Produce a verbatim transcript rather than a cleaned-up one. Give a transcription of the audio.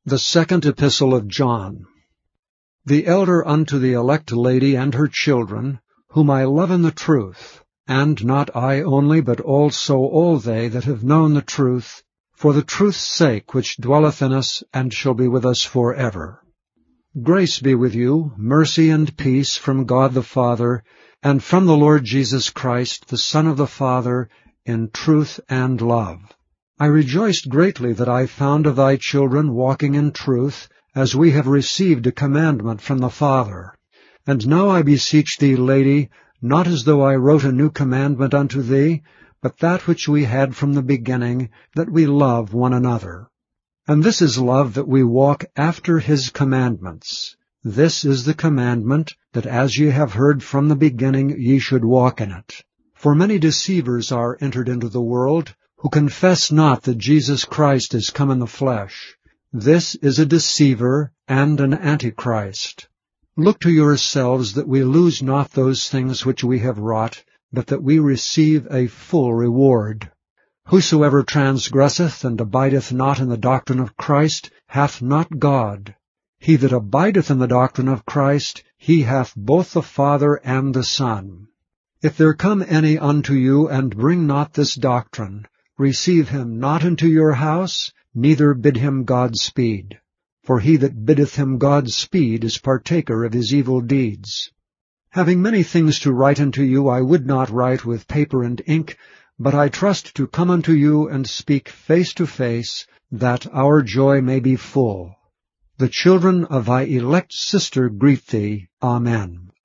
The second epistle of John. The elder unto the elect lady and her children, whom I love in the truth, and not I only, but also all they that have known the truth, for the truth's sake which dwelleth in us, and shall be with us for ever. Grace be with you, mercy and peace from God the Father, and from the Lord Jesus Christ, the Son of the Father, in truth and love. I rejoiced greatly that I found of thy children walking in truth, as we have received a commandment from the Father. And now I beseech thee, lady, not as though I wrote a new commandment unto thee, but that which we had from the beginning, that we love one another. And this is love, that we walk after his commandments. This is the commandment, that as ye have heard from the beginning, ye should walk in it. For many deceivers are entered into the world, who confess not that Jesus Christ is come in the flesh. This is a deceiver and an antichrist. Look to yourselves that we lose not those things which we have wrought, but that we receive a full reward. Whosoever transgresseth and abideth not in the doctrine of Christ hath not God. He that abideth in the doctrine of Christ, he hath both the Father and the Son. If there come any unto you, and bring not this doctrine, receive him not into your house, neither bid him Godspeed. For he that biddeth him Godspeed is partaker of his evil deeds. Having many things to write unto you, I would not write with paper and ink, but I trust to come unto you and speak face to face, that our joy may be full. The children of thy elect sister greet thee. Amen.